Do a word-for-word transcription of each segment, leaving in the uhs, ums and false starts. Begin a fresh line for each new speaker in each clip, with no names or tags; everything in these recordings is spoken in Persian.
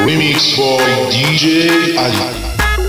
Remix by دی جی علی.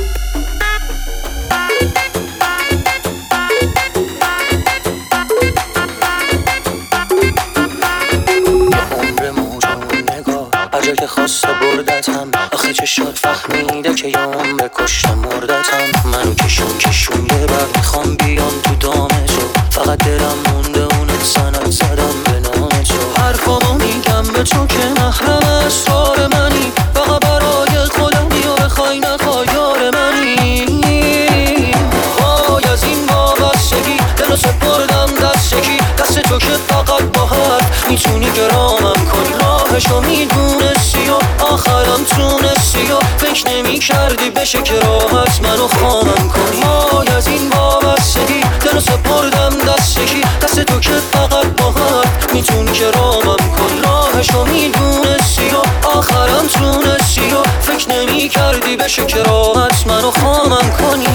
هر که خواسته بردتم، آخه چشات فهمیده که یا عمر کشتم مردتم. منو کشون کشون یه بر میخوام بیام تو دام تو، فقط دلم مونده اونت سند زدم به نام تو. حرفامو میگم به تو که محرم اسرار منی، فقط برای خودمی و بخوای نخوای یار منی. وای از این وابستگی دلو سپردم دست یکی، دست تو که فقط با حرف میتونی گرامم کنی. راهشو میدونستی و آخرم تونستی و فکر نمی کردی بشه که راحت منو خامم کنی. وای از این وابستگی دلو سپردم دست یکی، دست تو که فقط با حرف میتونی گرامم کنی. راهشو میدونستی و آخرم تونستی و فکر نمی کردی بشه که راحت منو خامم کنی.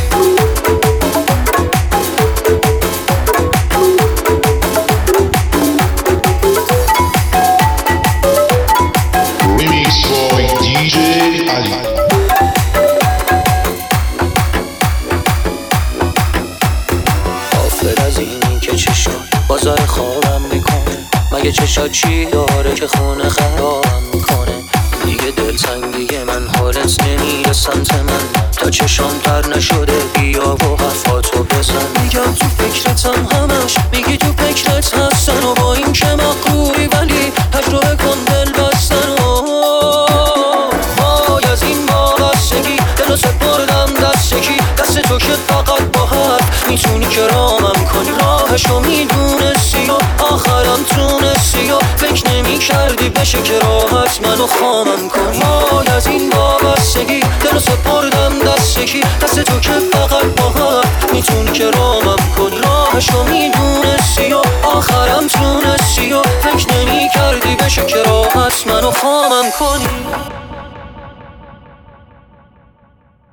از اینی که چشات بازار خوابم میکنه، مگه چشات چی داره که خونه خرابم میکنه. دیگه دلتنگی من حالت نمیره سمت من، تا چشام تر نشده بیا و حرفاتو بزن. میگم تو فکرتم همش، میگی تو فکرت هستن و با این که مغروری ولی تجربه کن دل بستن. و وای از این وابستگی دلو سپردم دست یکی، دست تو که فقط با حرف میتونی کرامم کنی. راهشو میدونستی و آخرم تونستی و فکر نمی کردی بشه که راحت منو خامم کنی. وای از این وابستگی دلو سپردم دست یکی، دست تو که فقط با حرف میتونی کرامم کنی. راهشو میدونستی و آخرم تونستی و فکر نمی کردی بشه که راحت منو خامم کنی.